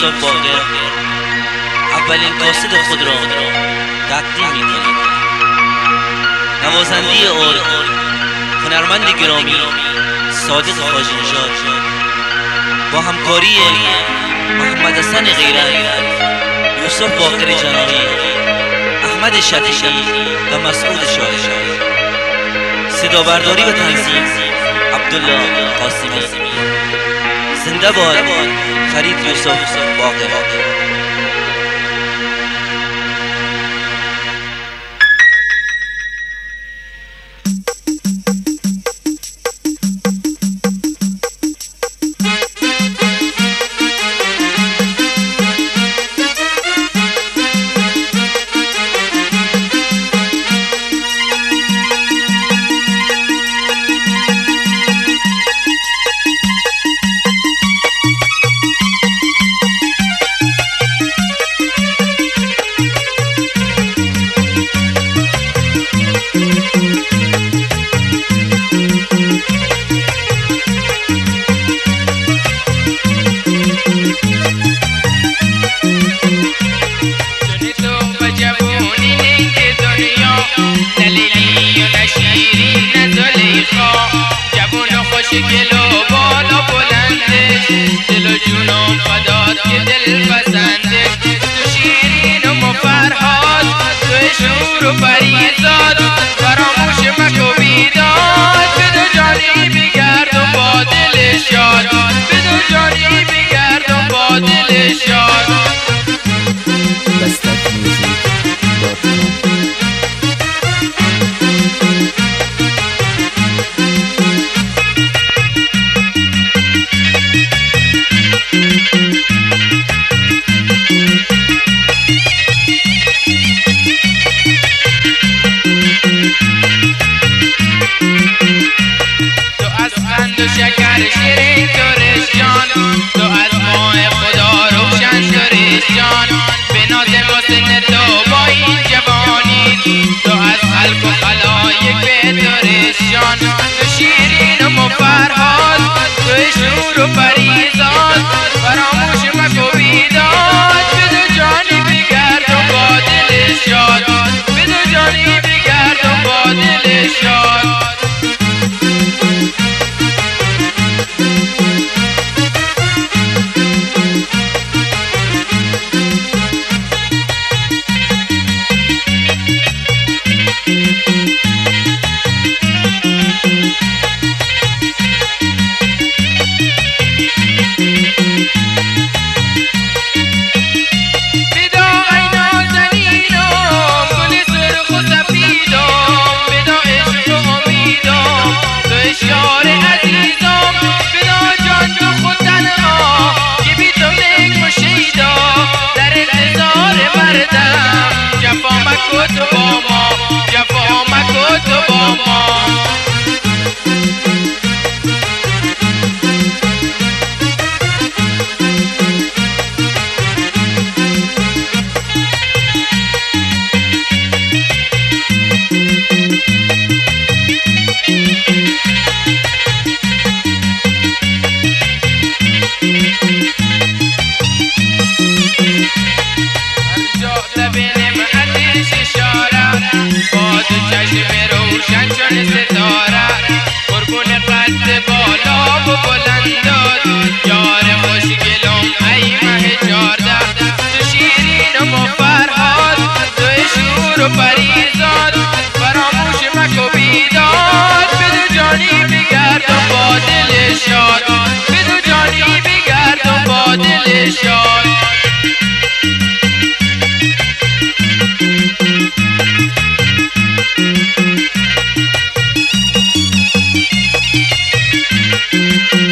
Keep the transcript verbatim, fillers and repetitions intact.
یوسف باقر اولین قاصد خود را تقدیم می کند. نوازنده ارگ، هنرمند گرامی صادق خواجه نژاد با همکاری محمد حسن غیرت، یوسف باقر جناحی، احمد شفیعی و مسعود شاهشاهی. صدا برداری و تنظیم عبدالله قاسمی. زنده باد فرید یوسف باقر. گل و بالا بلندش، دل و جونم فدات که دل پسندش. تو شیرین و مفرهاد، تو شور و پریزاد، فراموش مکو بیداد. بدو جانی بگرد و با دل شاد، بدو جانی بگرد و با دل شاد. شکر شیرین ترش جان، تو از ماه خدا روشن ترش جان. به ناز حسن تو با این جوانی، تو از خلق و خلایق به ترش جان. تو شیرین و مفرهاد، تو شور و پریزاد، فراموش مکو بیداد. بدو جانی بگرد و با دل شاد، بدو جانی بگرد و با دل شاد. چشم روشن چون ستاره، قربون قد بالا و بلندات، یار خوشگلم ای مه چارده. تو شیرین و مفرهاد، تو شور و پریزاد، فراموش مکو بیداد. بدو جانی بگرد و با دل شاد، بدو جانی بگرد و با دل شاد. Thank you.